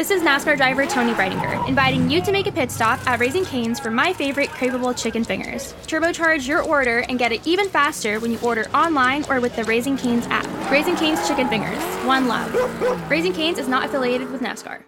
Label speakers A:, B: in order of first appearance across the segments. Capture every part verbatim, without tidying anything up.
A: This is NASCAR driver Tony Breidinger, inviting you to make a pit stop at Raising Cane's for my favorite craveable chicken fingers. Turbocharge your order and get it even faster when you order online or with the Raising Cane's app. Raising Cane's Chicken Fingers. One love. Raising Cane's is not affiliated with NASCAR.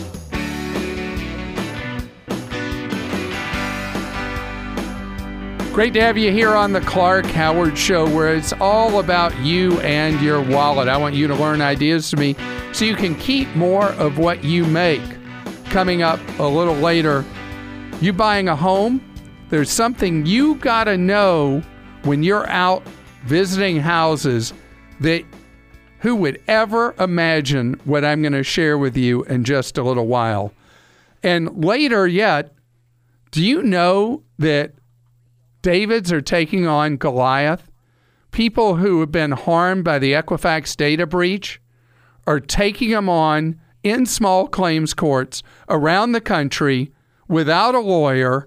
B: Great to have you here on the Clark Howard Show, where it's all about you and your wallet. I want you to learn ideas from me so you can keep more of what you make. Coming up a little later, you buying a home? There's something you got to know when you're out visiting houses that who would ever imagine what I'm going to share with you in just a little while. And later yet, do you know that Davids are taking on Goliath? People who have been harmed by the Equifax data breach are taking them on in small claims courts around the country without a lawyer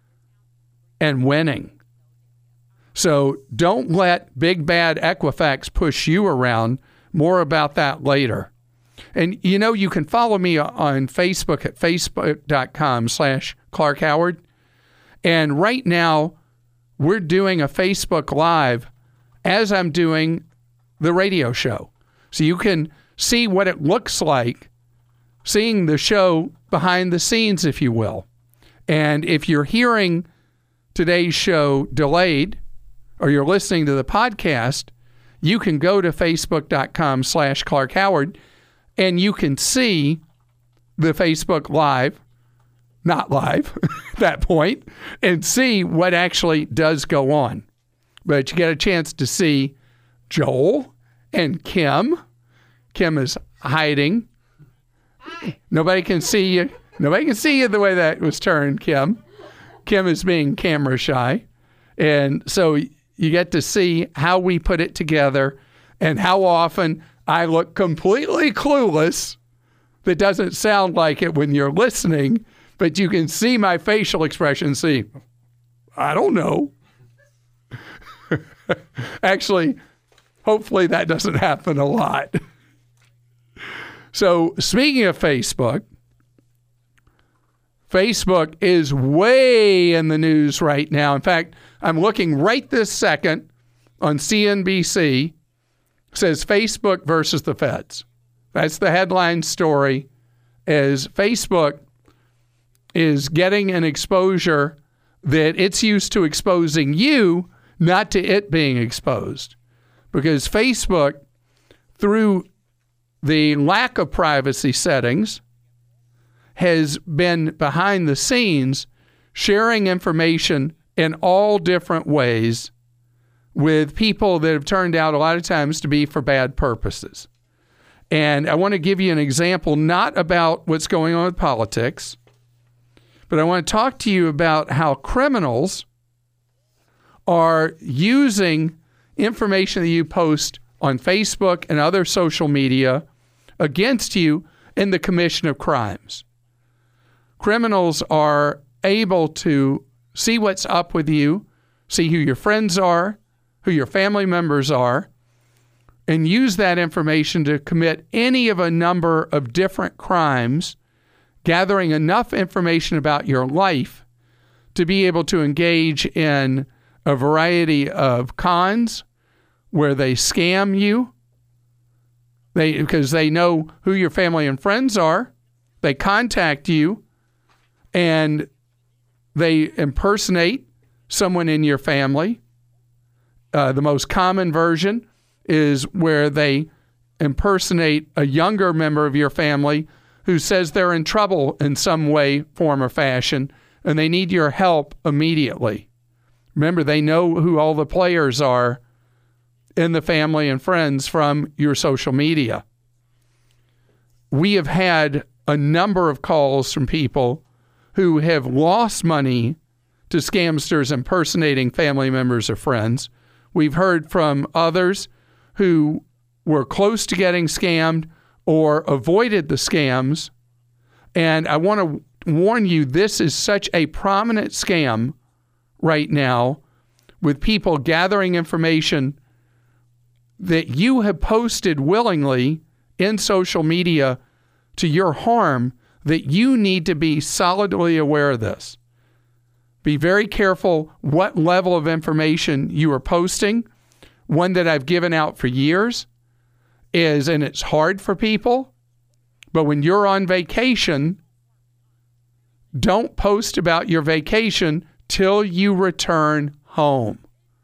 B: and winning. So don't let big bad Equifax push you around. More about that later. And you know, you can follow me on Facebook at facebook.com slash Clark Howard. And right now, we're doing a Facebook Live as I'm doing the radio show. So you can see what it looks like, seeing the show behind the scenes, if you will. And if you're hearing today's show delayed, or you're listening to the podcast, you can go to facebook.com slash Clark Howard, and you can see the Facebook Live, not live at that point, and see what actually does go on. But you get a chance to see Joel and Kim. Kim is hiding. Hi. Nobody can see you. Nobody can see you the way that was turned, Kim. Kim is being camera shy. And so you get to see how we put it together and how often I look completely clueless. That doesn't sound like it when you're listening, but you can see my facial expression. See, I don't know. Actually, hopefully that doesn't happen a lot. So speaking of Facebook, Facebook is way in the news right now. In fact, I'm looking right this second on C N B C. It says Facebook versus the feds. That's the headline story, as Facebook is getting an exposure that it's used to exposing you, not to it being exposed. Because Facebook, through the lack of privacy settings, has been behind the scenes sharing information in all different ways with people that have turned out a lot of times to be for bad purposes. And I want to give you an example, not about what's going on with politics, but I want to talk to you about how criminals are using information that you post on Facebook and other social media against you in the commission of crimes. Criminals are able to see what's up with you, see who your friends are, who your family members are, and use that information to commit any of a number of different crimes, gathering enough information about your life to be able to engage in a variety of cons where they scam you, they because they know who your family and friends are. They contact you, and they impersonate someone in your family. Uh, the most common version is where they impersonate a younger member of your family who says they're in trouble in some way, form, or fashion, and they need your help immediately. Remember, they know who all the players are in the family and friends from your social media. We have had a number of calls from people who have lost money to scamsters impersonating family members or friends. We've heard from others who were close to getting scammed or avoided the scams. And I want to warn you, this is such a prominent scam right now, with people gathering information that you have posted willingly in social media to your harm that you need to be solidly aware of this. Be very careful what level of information you are posting. One that I've given out for years is, and it's hard for people, but when you're on vacation, don't post about your vacation till you return home.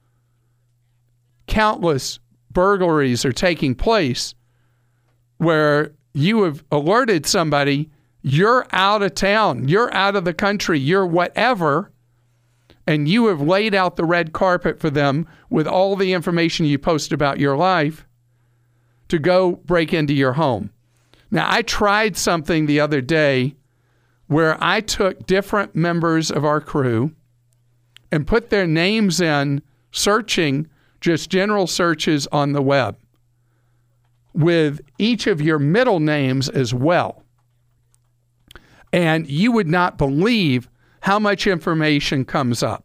B: Countless burglaries are taking place where you have alerted somebody, you're out of town, you're out of the country, you're whatever, and you have laid out the red carpet for them with all the information you post about your life to go break into your home. Now, I tried something the other day where I took different members of our crew and put their names in searching, just general searches on the web, with each of your middle names as well. And you would not believe how much information comes up.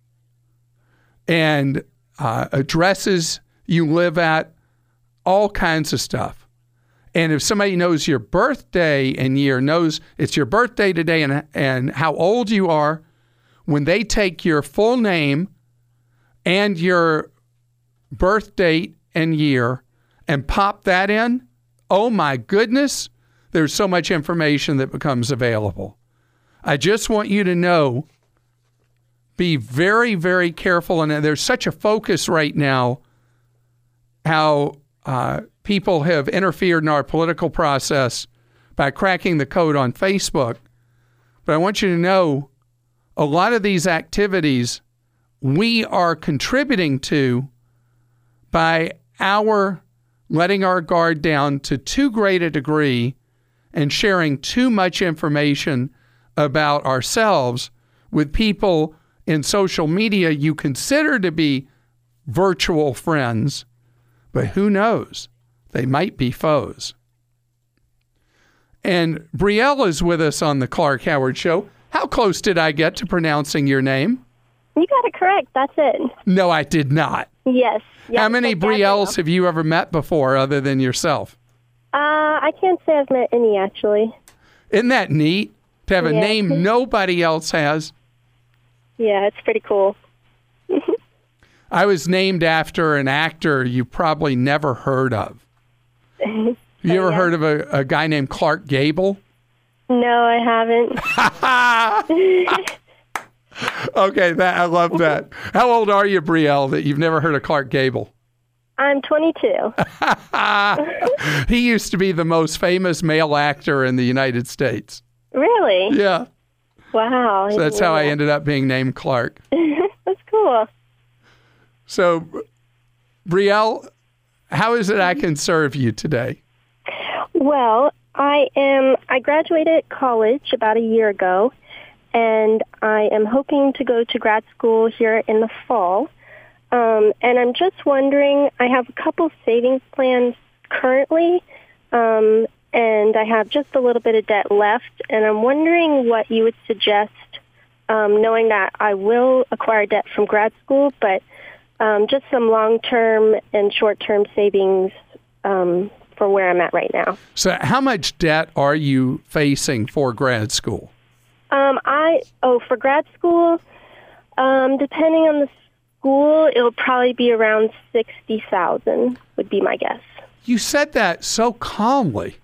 B: And uh, addresses you live at, all kinds of stuff. And if somebody knows your birthday and year, knows it's your birthday today and, and how old you are, when they take your full name and your birth date and year and pop that in, oh my goodness, there's so much information that becomes available. I just want you to know, be very, very careful. And there's such a focus right now how uh, people have interfered in our political process by cracking the code on Facebook. But I want you to know, a lot of these activities we are contributing to by our letting our guard down to too great a degree and sharing too much information about ourselves with people in social media you consider to be virtual friends, but who knows? They might be foes. And Brielle is with us on the Clark Howard Show. How close did I get to pronouncing your name?
C: You got it correct. That's it.
B: No, I did not.
C: Yes. yes
B: How many Brielles have you ever met before other than yourself?
C: Uh, I can't say I've met any, actually.
B: Isn't that neat? To have a
C: yeah.
B: name nobody else has?
C: Yeah, it's pretty cool.
B: I was named after an actor you probably never heard of. You ever
C: yeah.
B: heard of a, a guy named Clark Gable?
C: No, I haven't.
B: Okay, that, I love that. How old are you, Brielle, that you've never heard of Clark Gable?
C: I'm twenty-two.
B: He used to be the most famous male actor in the United States.
C: Really?
B: Yeah.
C: Wow.
B: So that's
C: yeah.
B: how I ended up being named Clark.
C: That's cool.
B: So, Brielle, how is it I can serve you today?
C: Well, I am. I graduated college about a year ago, and I am hoping to go to grad school here in the fall. Um, and I'm just wondering, I have a couple savings plans currently, um, and I have just a little bit of debt left, and I'm wondering what you would suggest, um, knowing that I will acquire debt from grad school, but um, just some long-term and short-term savings um, for where I'm at right now.
B: So how much debt are you facing for grad school?
C: Um, I oh, for grad school, um, depending on the school, it'll probably be around sixty thousand. Would be my guess.
B: You said that so calmly.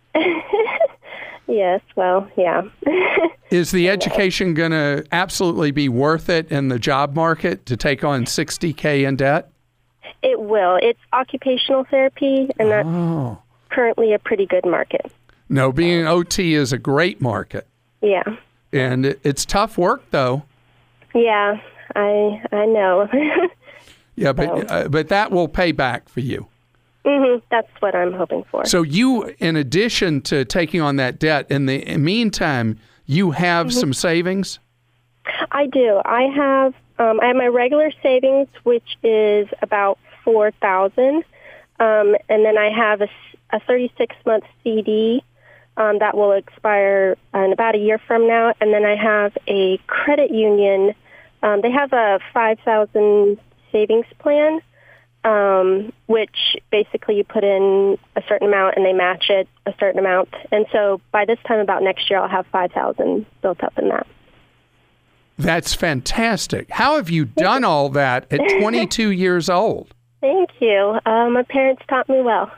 C: Yes, well, yeah.
B: Is the education going to absolutely be worth it in the job market to take on sixty K in debt?
C: It will. It's occupational therapy, and that's
B: Oh.
C: currently a pretty good market.
B: No, being an O T is a great market.
C: Yeah.
B: And it, it's tough work, though.
C: Yeah, I I know.
B: Yeah, but uh, but that will pay back for you.
C: hmm That's what I'm hoping for.
B: So you, in addition to taking on that debt, in the meantime, you have mm-hmm. some savings?
C: I do. I have um, I have my regular savings, which is about four thousand dollars, um, and then I have a, a thirty-six month C D um, that will expire in about a year from now, and then I have a credit union. Um, they have a five thousand dollars savings plan, um, which basically you put in a certain amount and they match it a certain amount. And so by this time about next year, I'll have five thousand dollars built up in that.
B: That's fantastic. How have you done all that at twenty-two years old?
C: Thank you. Uh, my parents taught me well.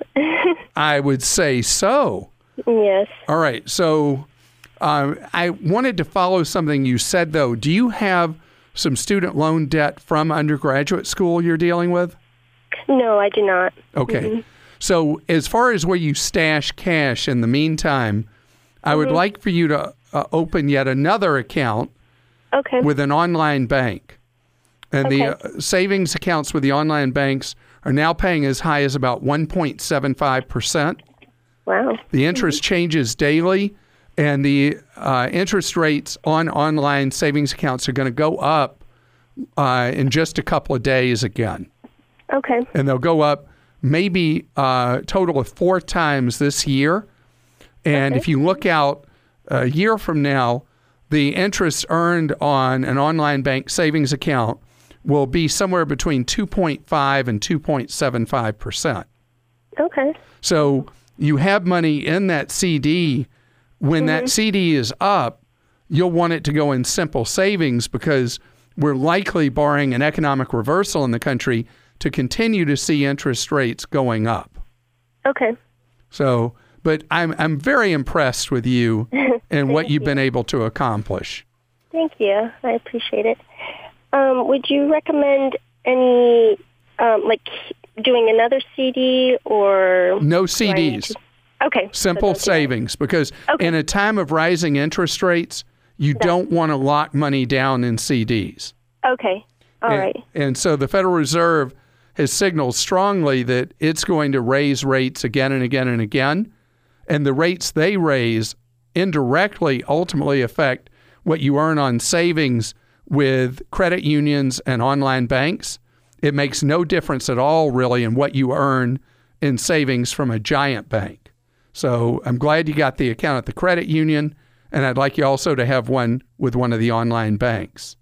B: I would say so.
C: Yes.
B: All right. So uh, I wanted to follow something you said, though. Do you have some student loan debt from undergraduate school you're dealing with?
C: No, I do not.
B: Okay.
C: Mm-hmm.
B: So as far as where you stash cash in the meantime, I mm-hmm. would like for you to uh, open yet another account
C: okay.
B: with an online bank. And
C: okay.
B: the uh, savings accounts with the online banks are now paying as high as about one point seven five percent.
C: Wow.
B: The interest mm-hmm. changes daily, and the uh, interest rates on online savings accounts are going to go up uh, in just a couple of days again.
C: Okay.
B: And they'll go up maybe a total of four times this year. And
C: okay.
B: if you look out a year from now, the interest earned on an online bank savings account will be somewhere between two point five and two point seven five percent.
C: Okay.
B: So you have money in that C D. When mm-hmm. that C D is up, you'll want it to go in simple savings because we're likely, barring an economic reversal in the country, to continue to see interest rates going up.
C: Okay.
B: So, but I'm I'm very impressed with you and what you've
C: you.
B: been able to accomplish.
C: Thank you. I appreciate it. Um, would you recommend any, um, like, doing another C D or...
B: No C Ds.
C: To... Okay.
B: Simple
C: so
B: savings, because
C: okay.
B: in a time of rising interest rates, you
C: That's...
B: don't want to lock money down in C Ds.
C: Okay. All
B: and,
C: right.
B: And so the Federal Reserve has signaled strongly that it's going to raise rates again and again and again. And the rates they raise indirectly ultimately affect what you earn on savings with credit unions and online banks. It makes no difference at all, really, in what you earn in savings from a giant bank. So I'm glad you got the account at the credit union, and I'd like you also to have one with one of the online banks.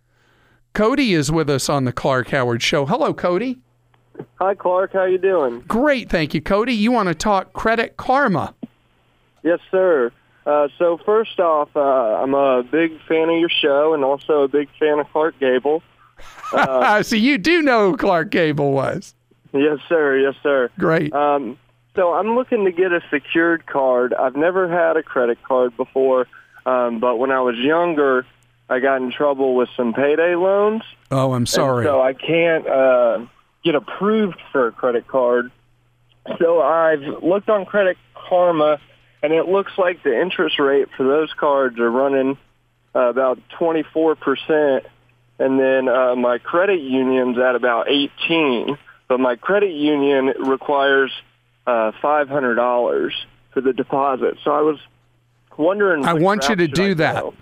B: Cody is with us on the Clark Howard Show. Hello, Cody.
D: Hi, Clark. How you doing?
B: Great, thank you, Cody. You want to talk Credit Karma?
D: Yes, sir. Uh, so first off, uh, I'm a big fan of your show and also a big fan of Clark Gable.
B: Uh, so you do know who Clark Gable was?
D: Yes, sir. Yes, sir.
B: Great.
D: Um, so I'm looking to get a secured card. I've never had a credit card before, um, but when I was younger, I got in trouble with some payday loans.
B: Oh, I'm sorry.
D: And so I can't uh, get approved for a credit card. So I've looked on Credit Karma, and it looks like the interest rate for those cards are running uh, about twenty-four percent. And then uh, my credit union's at about eighteen. But my credit union requires uh, five hundred dollars for the deposit. So I was wondering...
B: I want you to do
D: I
B: that.
D: go?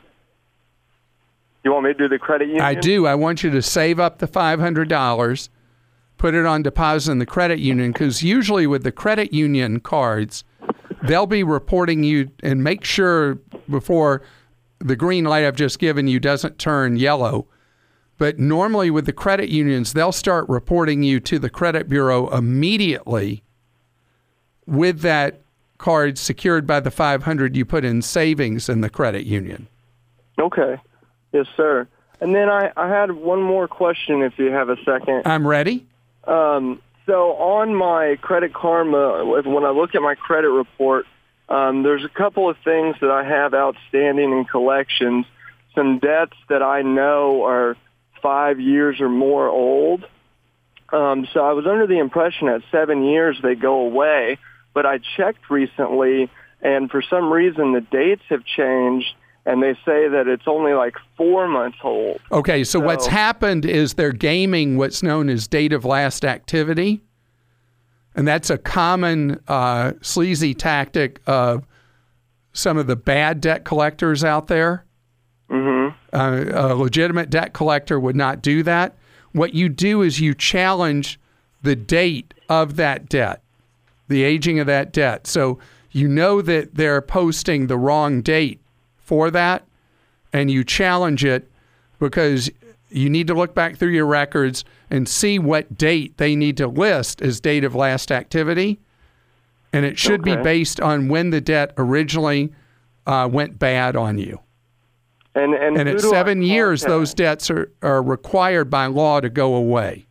D: You want me to do the credit union?
B: I do. I want you to save up the five hundred dollars, put it on deposit in the credit union, because usually with the credit union cards, they'll be reporting you, and make sure before the green light I've just given you doesn't turn yellow. But normally with the credit unions, they'll start reporting you to the credit bureau immediately with that card secured by the five hundred you put in savings in the credit union.
D: Okay. Yes, sir. And then I, I had one more question if you have a second.
B: I'm ready.
D: Um, so on my Credit Karma, when I look at my credit report, um, there's a couple of things that I have outstanding in collections, some debts that I know are five years or more old. Um, so I was under the impression at seven years they go away, but I checked recently, and for some reason the dates have changed, and they say that it's only like four months old.
B: Okay, so,
D: so
B: what's happened is they're gaming what's known as date of last activity, and that's a common uh, sleazy tactic of some of the bad debt collectors out there.
D: Mm-hmm.
B: Uh, a legitimate debt collector would not do that. What you do is you challenge the date of that debt, the aging of that debt. So you know that they're posting the wrong date for that, and you challenge it because you need to look back through your records and see what date they need to list as date of last activity. And it should
D: Okay.
B: be based on when the debt originally uh, went bad on you.
D: And and,
B: And
D: who
B: at
D: do I
B: seven years,
D: contact?
B: those debts are, are required by law to go away.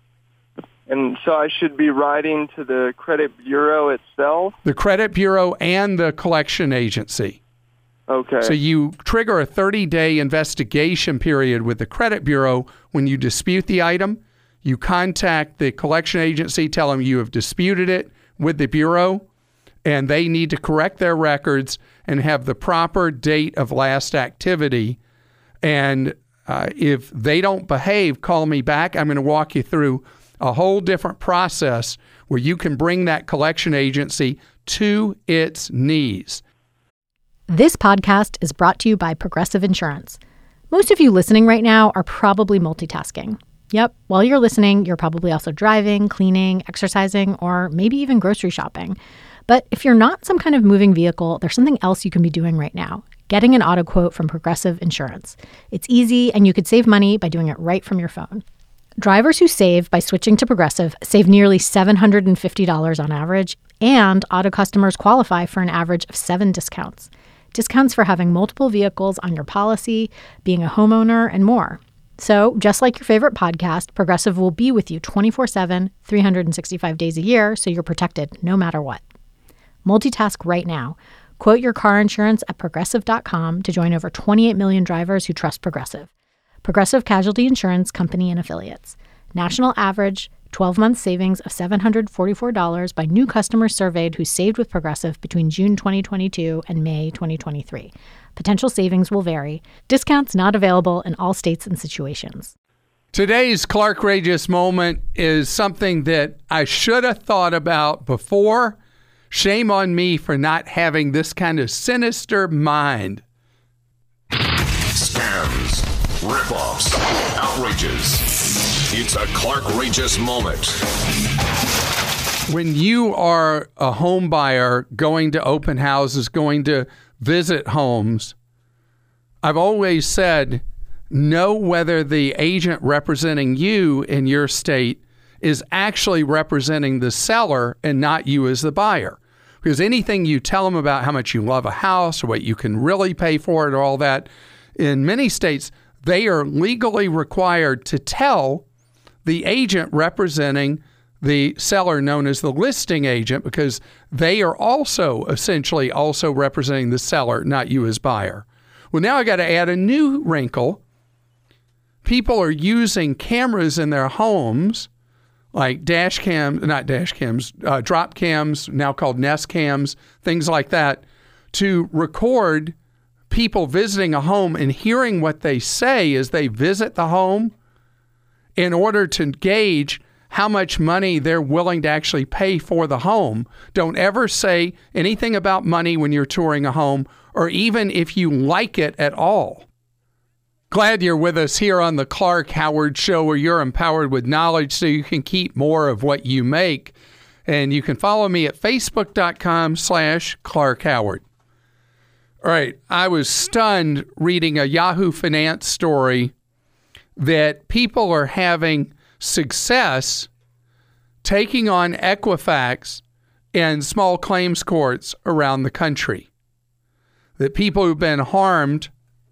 D: And so I should be writing to the credit bureau itself?
B: The credit bureau and the collection agency.
D: Okay.
B: So you trigger a thirty-day investigation period with the credit bureau when you dispute the item. You contact the collection agency, tell them you have disputed it with the bureau, and they need to correct their records and have the proper date of last activity. And uh, if they don't behave, call me back. I'm going to walk you through a whole different process where you can bring that collection agency to its knees.
E: This podcast is brought to you by Progressive Insurance. Most of you listening right now are probably multitasking. Yep, while you're listening, you're probably also driving, cleaning, exercising, or maybe even grocery shopping. But if you're not some kind of moving vehicle, there's something else you can be doing right now: getting an auto quote from Progressive Insurance. It's easy, and you could save money by doing it right from your phone. Drivers who save by switching to Progressive save nearly seven hundred fifty dollars on average, and auto customers qualify for an average of seven discounts. Discounts for having multiple vehicles on your policy, being a homeowner, and more. So, just like your favorite podcast, Progressive will be with you twenty-four seven, three hundred sixty-five days a year, so you're protected no matter what. Multitask right now. Quote your car insurance at Progressive dot com to join over twenty-eight million drivers who trust Progressive. Progressive Casualty Insurance Company and Affiliates. National average twelve-month savings of seven hundred forty-four dollars by new customers surveyed who saved with Progressive between June twenty twenty-two and May twenty twenty-three. Potential savings will vary. Discounts not available in all states and situations.
B: Today's Clark-rageous moment is something that I should have thought about before. Shame on me for not having this kind of sinister mind.
F: Scams, rip-offs, outrages. It's a Clark-rageous moment.
B: When you are a home buyer going to open houses, going to visit homes, I've always said, know whether the agent representing you in your state is actually representing the seller and not you as the buyer. Because anything you tell them about how much you love a house or what you can really pay for it or all that, in many states, they are legally required to tell the agent representing the seller, known as the listing agent, because they are also essentially also representing the seller, not you as buyer. Well, now I got to add a new wrinkle. People are using cameras in their homes, like dash cams, not dash cams, uh, drop cams, now called Nest cams, things like that, to record people visiting a home and hearing what they say as they visit the home in order to gauge how much money they're willing to actually pay for the home. Don't ever say anything about money when you're touring a home, or even if you like it at all. Glad you're with us here on the Clark Howard Show, where you're empowered with knowledge so you can keep more of what you make. And you can follow me at facebook.com slash Clark Howard. All right, I was stunned reading a Yahoo Finance story that people are having success taking on Equifax in small claims courts around the country. That people who've been harmed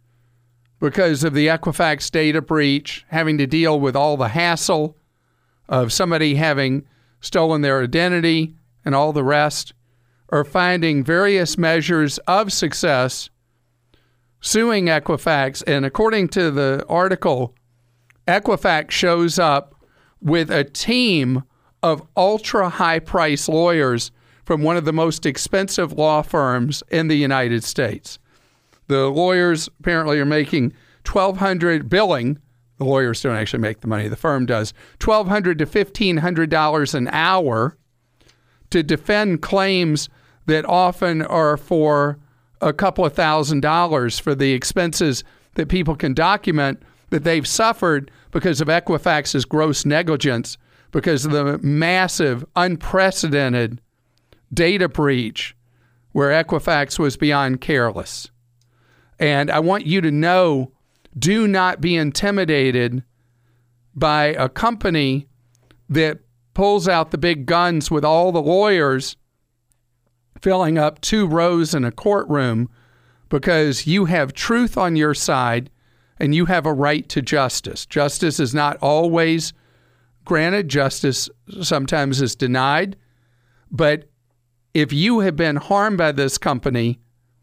B: because of the Equifax data breach, having to deal with all the hassle of somebody having stolen their identity and all the rest, are finding various measures of success suing Equifax. And according to the article, Equifax shows up with a team of ultra-high-price lawyers from one of the most expensive law firms in the United States. The lawyers apparently are making twelve hundred dollars billing. The lawyers don't actually make the money. The firm does. twelve hundred dollars to fifteen hundred dollars an hour to defend claims that often are for a couple of thousand dollars for the expenses that people can document that they've suffered because of Equifax's gross negligence, because of the massive, unprecedented data breach where Equifax was beyond careless. And I want you to know, do not be intimidated by a company that pulls out the big guns with all the lawyers filling up two rows in a courtroom, because you have truth on your side and you have a right to justice. Justice is not always granted. Justice sometimes is denied. But if you have been harmed by this company,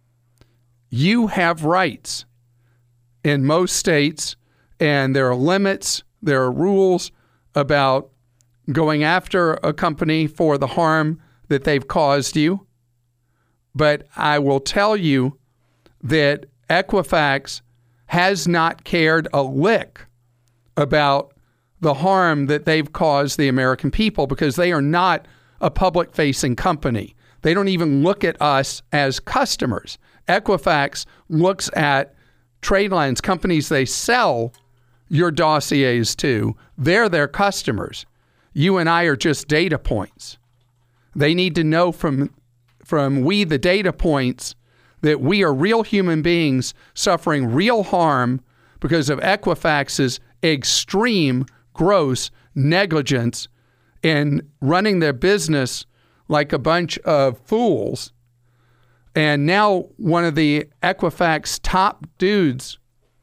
B: you have rights in most states, and there are limits, there are rules about going after a company for the harm that they've caused you. But I will tell you that Equifax has not cared a lick about the harm that they've caused the American people, because they are not a public-facing company. They don't even look at us as customers. Equifax looks at trade lines, companies they sell your dossiers to. They're their customers. You and I are just data points. They need to know from, from we, the data points, that we are real human beings suffering real harm because of Equifax's extreme, gross negligence in running their business like a bunch of fools. And now one of the Equifax top dudes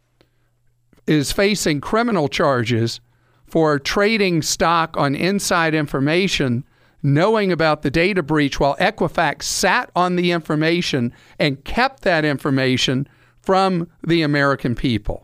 B: is facing criminal charges for trading stock on inside information, knowing about the data breach while Equifax sat on the information and kept that information from the American people.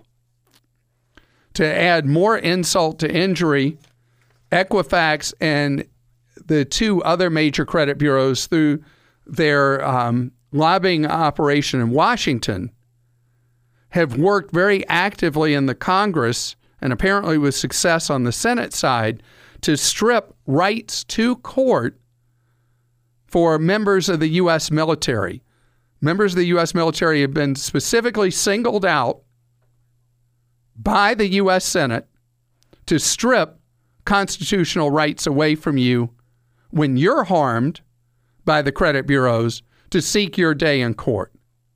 B: To add more insult to injury, Equifax and the two other major credit bureaus, through their um, lobbying operation in Washington, have worked very actively in the Congress, and apparently with success on the Senate side, to strip rights to court for members of the U S military. Members of the U S military have been specifically singled out by the U S Senate to strip constitutional rights away from you when you're harmed by the credit bureaus to seek your day in court.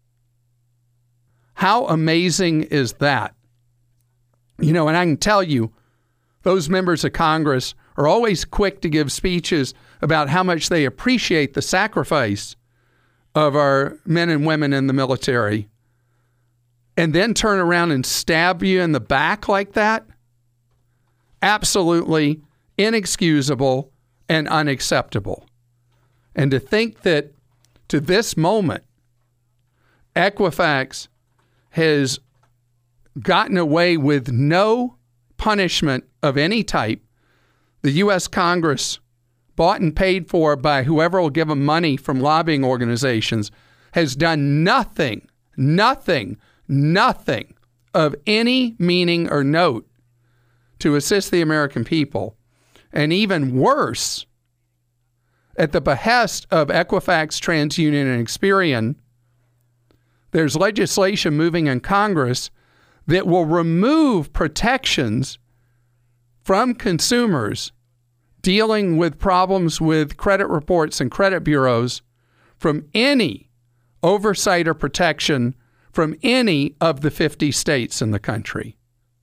B: How amazing is that? You know, and I can tell you, those members of Congress are always quick to give speeches about how much they appreciate the sacrifice of our men and women in the military, and then turn around and stab you in the back like that? Absolutely inexcusable and unacceptable. And to think that to this moment, Equifax has gotten away with no punishment of any type. The U S Congress, bought and paid for by whoever will give them money from lobbying organizations, has done nothing, nothing, nothing of any meaning or note to assist the American people. And even worse, at the behest of Equifax, TransUnion, and Experian, there's legislation moving in Congress that will remove protections from consumers dealing with problems with credit reports and credit bureaus from any oversight or protection from any of the fifty states in the country.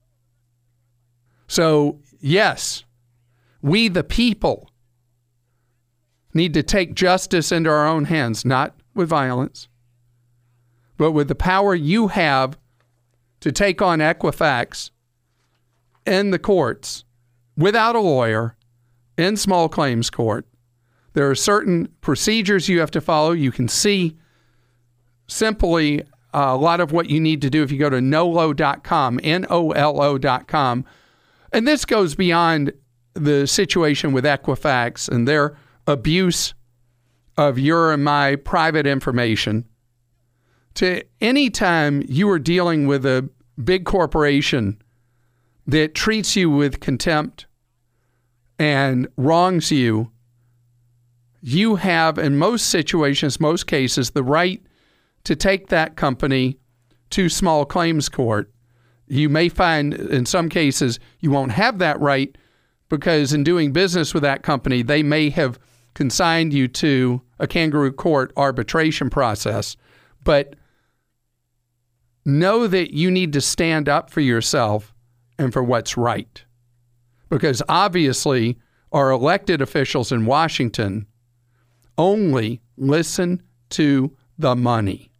B: So, yes, we the people need to take justice into our own hands, not with violence, but with the power you have to take on Equifax in the courts without a lawyer in small claims court. There are certain procedures you have to follow. You can see simply uh, a lot of what you need to do if you go to nolo dot com, N O L O dot com. And this goes beyond the situation with Equifax and their abuse of your and my private information. To any time you are dealing with a big corporation that treats you with contempt and wrongs you, you have, in most situations, most cases, the right to take that company to small claims court. You may find in some cases you won't have that right because in doing business with that company, they may have consigned you to a kangaroo court arbitration process. But know that you need to stand up for yourself and for what's right. Because obviously, our elected officials in Washington only listen to the money.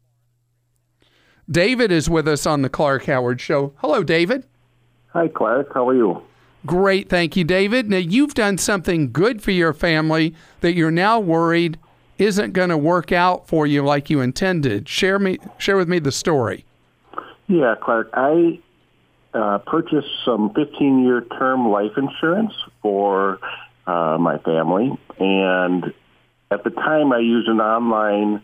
B: David is with us on the Clark Howard Show. Hello, David.
G: Hi, Clark. How are you?
B: Great. Thank you, David. Now, you've done something good for your family that you're now worried isn't going to work out for you like you intended. Share me, share with me the story.
G: Yeah, Clark. I uh, purchased some fifteen-year term life insurance for uh, my family, and at the time I used an online,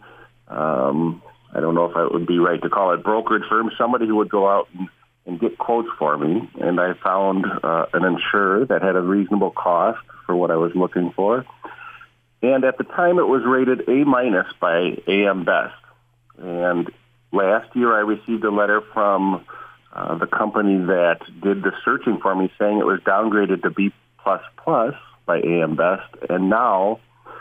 G: um, I don't know if it would be right to call it brokerage firm, somebody who would go out and, and get quotes for me, and I found uh, an insurer that had a reasonable cost for what I was looking for. And at the time, it was rated A minus by A M Best. And last year, I received a letter from uh, the company that did the searching for me, saying it was downgraded to B plus plus by A M Best. And now,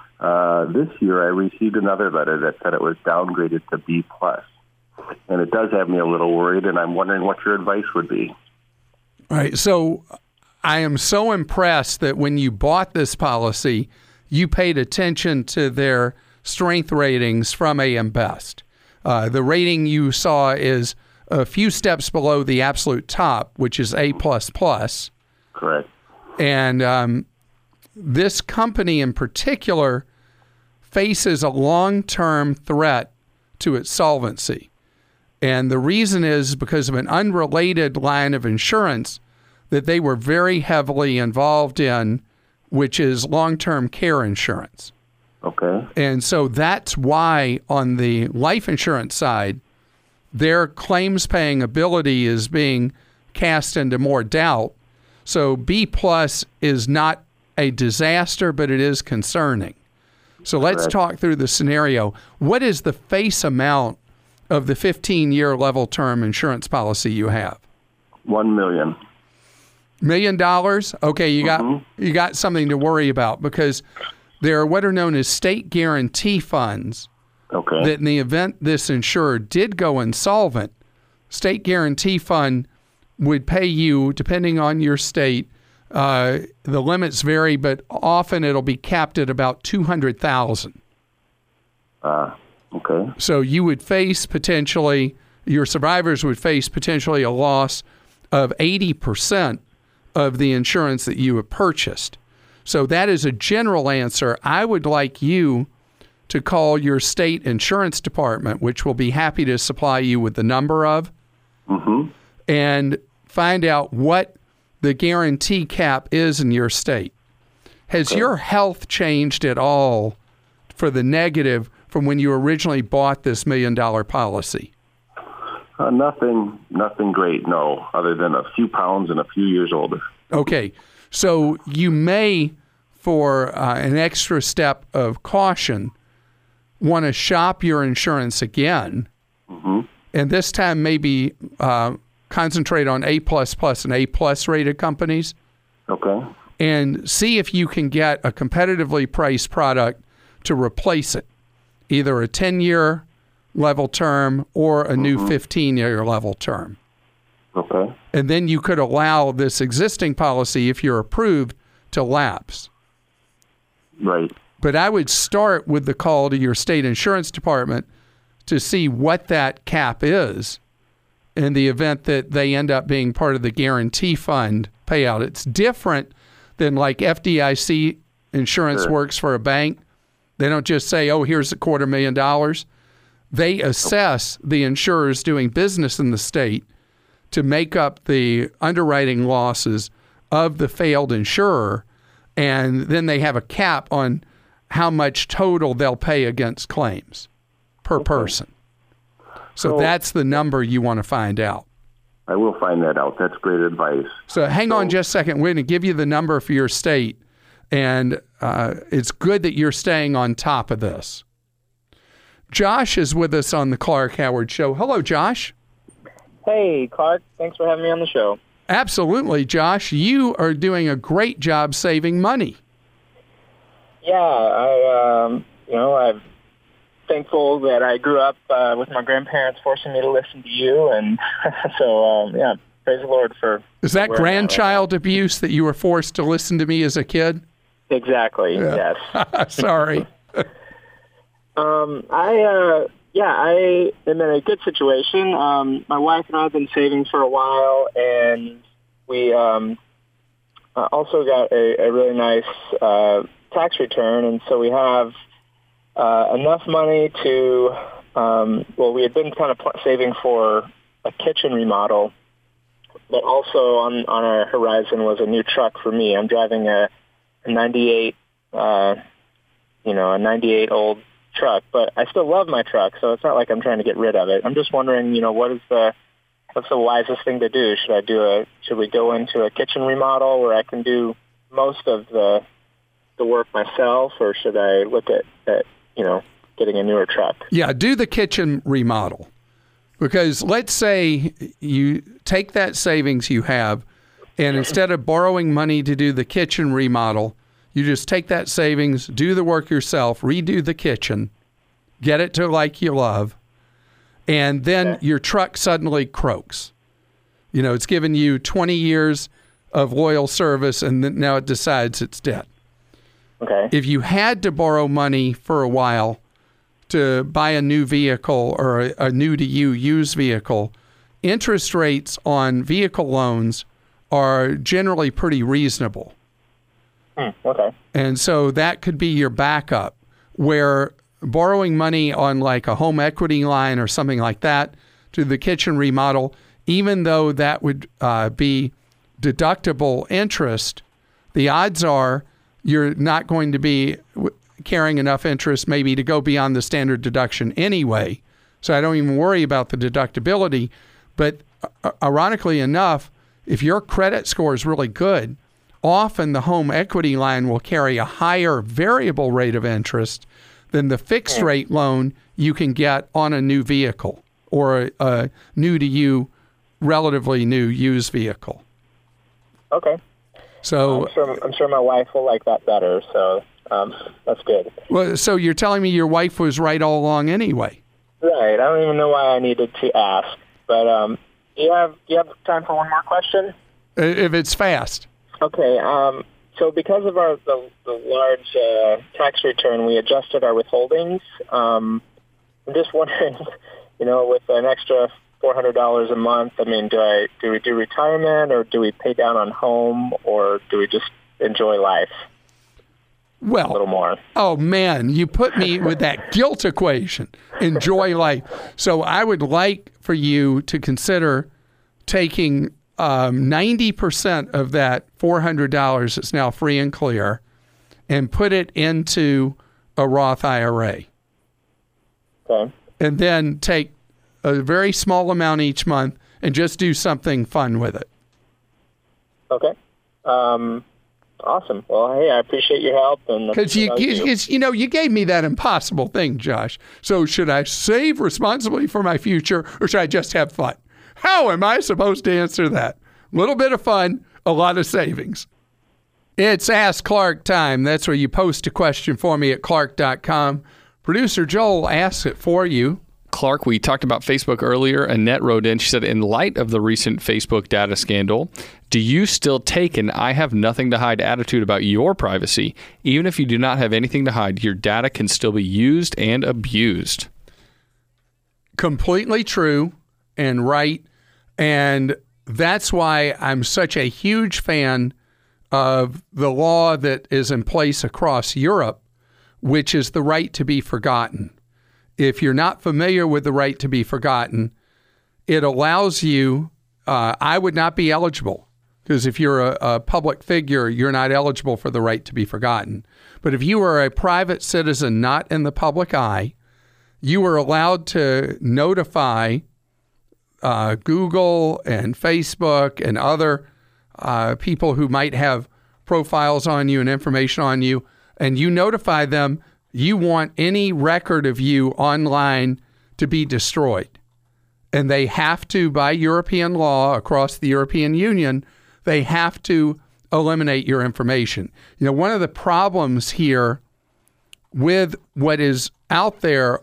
G: uh, this year, I received another letter that said it was downgraded to B plus. And it does have me a little worried, and I'm wondering what your advice would be.
B: All right. So I am so impressed that when you bought this policy, you paid attention to their strength ratings from A M Best. Uh, the rating you saw is a few steps below the absolute top, which is A plus plus.
G: Correct.
B: And um, this company in particular faces a long-term threat to its solvency. And the reason is because of an unrelated line of insurance that they were very heavily involved in, which is long-term care insurance.
G: Okay.
B: And so that's why on the life insurance side, their claims-paying ability is being cast into more doubt. So B plus is not a disaster, but it is concerning. So let's
G: Correct.
B: talk through the scenario. What is the face amount of the fifteen-year level term insurance policy you have?
G: One million.
B: Million dollars? Okay, you got
G: Mm-hmm.
B: you got something to worry about because there are what are known as state guarantee funds
G: Okay.
B: that in the event this insurer did go insolvent, state guarantee fund would pay you, depending on your state, uh, the limits vary, but often it'll be capped at about two hundred thousand
G: dollars. Uh, okay.
B: So you would face potentially, your survivors would face potentially a loss of eighty percent of the insurance that you have purchased. So that is a general answer. I would like you to call your state insurance department, which will be happy to supply you with the number of,
G: Mm-hmm.
B: and find out what the guarantee cap is in your state. Has
G: Okay.
B: your health changed at all for the negative from when you originally bought this million dollar policy?
G: Uh, nothing, nothing great, no, other than a few pounds and a few years older.
B: Okay, so you may, for uh, an extra step of caution, want to shop your insurance again,
G: Mm-hmm.
B: and this time maybe uh, concentrate on A plus plus and A plus rated companies,
G: Okay.
B: and see if you can get a competitively priced product to replace it, either a ten-year level term or a new fifteen-year level term.
G: Okay.
B: And then you could allow this existing policy, if you're approved, to lapse.
G: Right.
B: But I would start with the call to your state insurance department to see what that cap is in the event that they end up being part of the guarantee fund payout. It's different than like F D I C insurance
G: Sure.
B: works for a bank. They don't just say, oh, here's a quarter million dollars. They assess the insurers doing business in the state to make up the underwriting losses of the failed insurer, and then they have a cap on how much total they'll pay against claims per
G: Okay.
B: person. So
G: So-
B: that's the number you want to find out.
G: I will find that out. That's great advice.
B: So hang on
G: So-
B: just a second. We're going to give you the number for your state, and uh, it's good that you're staying on top of this. Josh is with us on the Clark Howard Show. Hello, Josh.
H: Hey, Clark. Thanks for having me on the show.
B: Absolutely, Josh. You are doing a great job saving money.
H: Yeah, I, um, you know, I've thankful that I grew up uh, with my grandparents forcing me to listen to you, and so um, yeah, praise the Lord for.
B: Is that grandchild right abuse that you were forced to listen to me as a kid?
H: Exactly.
B: Yeah.
H: Yes.
B: Sorry.
H: um, I uh, yeah, I am in a good situation. Um, my wife and I have been saving for a while, and we um, also got a, a really nice uh, tax return, and so we have. Uh, enough money to, um, well, we had been kind of pl- saving for a kitchen remodel, but also on, on our horizon was a new truck for me. I'm driving a, a ninety-eight, uh, you know, a ninety-eight old truck, but I still love my truck, so it's not like I'm trying to get rid of it. I'm just wondering, you know, what is the, what's the wisest thing to do? Should I do a, should we go into a kitchen remodel where I can do most of the, the work myself, or should I look at, at you know, getting a newer truck?
B: Yeah, do the kitchen remodel. Because let's say you take that savings you have, and instead of borrowing money to do the kitchen remodel, you just take that savings, do the work yourself, redo the kitchen, get it to like you love, and then okay. your truck suddenly croaks. You know, it's given you twenty years of loyal service, and then now it decides it's dead.
H: Okay.
B: If you had to borrow money for a while to buy a new vehicle or a, a new-to-you used vehicle, interest rates on vehicle loans are generally pretty reasonable.
H: Hmm, okay.
B: And so that could be your backup, where borrowing money on like a home equity line or something like that to the kitchen remodel, even though that would uh, be deductible interest, the odds are you're not going to be carrying enough interest maybe to go beyond the standard deduction anyway. So I don't even worry about the deductibility. But uh, ironically enough, if your credit score is really good, often the home equity line will carry a higher variable rate of interest than the fixed rate loan you can get on a new vehicle or a, a new-to-you, relatively new used vehicle.
H: Okay.
B: So
H: I'm sure, I'm sure my wife will like that better, so um, that's good.
B: Well, so you're telling me your wife was right all along anyway?
H: Right. I don't even know why I needed to ask, but um, do you have do you have time for one more question?
B: If it's fast.
H: Okay. Um, so because of our the, the large uh, tax return, we adjusted our withholdings. Um, I'm just wondering, you know, with an extra four hundred dollars a month, I mean, do I do we do retirement, or do we pay down on home, or do we just enjoy life?
B: Well,
H: a little more.
B: Oh, man, you put me with that guilt equation. Enjoy life. So I would like for you to consider taking um, ninety percent of that four hundred dollars that's now free and clear and put it into a Roth I R A.
H: Okay.
B: And then take a very small amount each month and just do something fun with it.
H: Okay. Um, awesome. Well, hey, I appreciate your help.
B: Because you, you, you, you know, you gave me that impossible thing, Josh. So should I save responsibly for my future, or should I just have fun? How am I supposed to answer that? A little bit of fun, a lot of savings. It's Ask Clark time. That's where you post a question for me at clark dot com. Producer Joel asks it for you.
I: Clark, we talked about Facebook earlier. Annette wrote in, she said, in light of the recent Facebook data scandal, do you still take an I have nothing to hide attitude about your privacy? Even if you do not have anything to hide, your data can still be used and abused.
B: Completely true and right. And that's why I'm such a huge fan of the law that is in place across Europe, which is the right to be forgotten. If you're not familiar with the right to be forgotten, it allows you, uh, I would not be eligible, because if you're a, a public figure, you're not eligible for the right to be forgotten. But if you are a private citizen not in the public eye, you are allowed to notify uh, Google and Facebook and other uh, people who might have profiles on you and information on you, and you notify them you want any record of you online to be destroyed. And they have to, by European law across the European Union, they have to eliminate your information. You know, one of the problems here with what is out there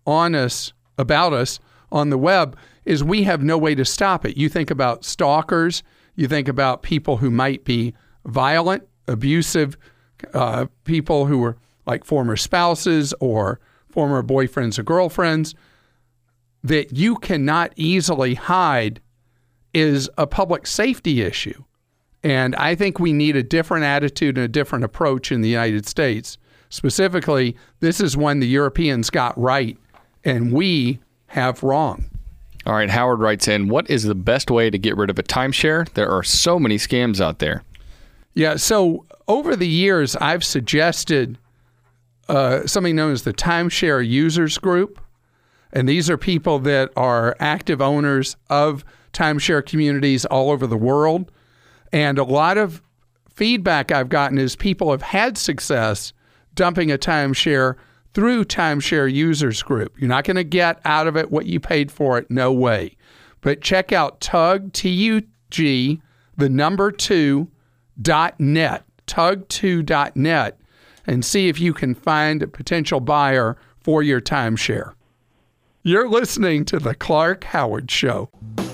B: on us, about us on the web, is we have no way to stop it. You think about stalkers, you think about people who might be violent, abusive, uh, people who are like former spouses or former boyfriends or girlfriends, that you cannot easily hide is a public safety issue. And I think we need a different attitude and a different approach in the United States. Specifically, this is one the Europeans got right and we have wrong.
I: All right, Howard writes in, what is the best way to get rid of a timeshare? There are so many scams out there.
B: Yeah, so over the years, I've suggested uh, something known as the Timeshare Users Group. And these are people that are active owners of timeshare communities all over the world. And a lot of feedback I've gotten is people have had success dumping a timeshare through Timeshare Users Group. You're not going to get out of it what you paid for it, no way. But check out Tug, T U G, the number two, dot net, tug two dot net, and see if you can find a potential buyer for your timeshare. You're listening to The Clark Howard Show.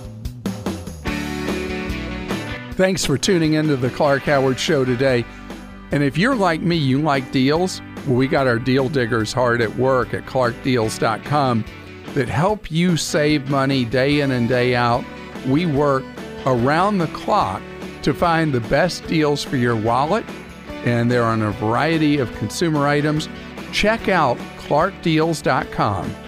B: Thanks for tuning into The Clark Howard Show today. And if you're like me, you like deals, well, we got our deal diggers hard at work at clark deals dot com that help you save money day in and day out. We work around the clock to find the best deals for your wallet, and they're on a variety of consumer items. Check out clark deals dot com.